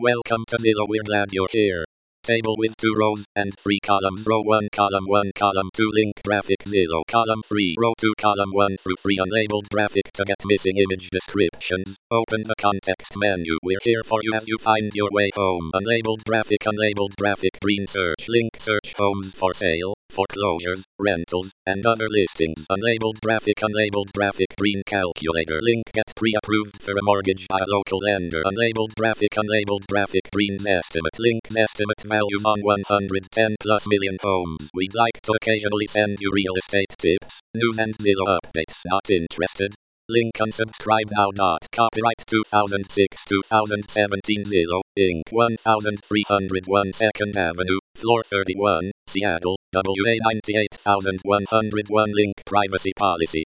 Welcome to Zillow, we're glad you're here. Table with 2 rows and 3 columns. Row 1, column 1, column 2. Link graphic Zillow. Column 3, row 2, column 1 through 3. Unlabeled graphic to get missing image descriptions. Open the context menu. We're here for you as you find your way home. Unlabeled graphic, green search. Link search homes for sale, foreclosures, rentals, and other listings. Unlabeled graphic, green calculator. Link get pre-approved for a mortgage by a local lender. Unlabeled graphic, green estimate. Link estimate values on 110 plus million homes. We'd like to occasionally send you real estate tips, news and Zillow updates. Not interested? Link unsubscribe now. Copyright 2006-2017 Zillow, Inc. 1301 2nd Avenue, Floor 31, Seattle, WA 98101. Link privacy policy.